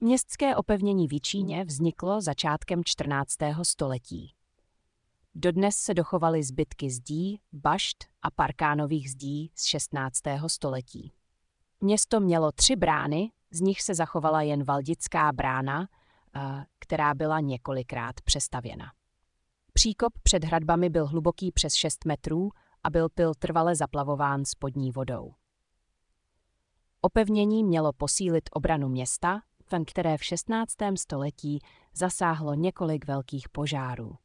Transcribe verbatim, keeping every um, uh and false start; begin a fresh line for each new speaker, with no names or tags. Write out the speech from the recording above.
Městské opevnění v Jičíně vzniklo začátkem čtrnáctého století. Dodnes se dochovaly zbytky zdí, bašt a parkánových zdí z šestnáctého století. Město mělo tři brány, z nich se zachovala jen Valdická brána, která byla několikrát přestavěna. Příkop před hradbami byl hluboký přes šest metrů a byl pyl trvale zaplavován spodní vodou. Opevnění mělo posílit obranu města, které v šestnáctém století zasáhlo několik velkých požárů.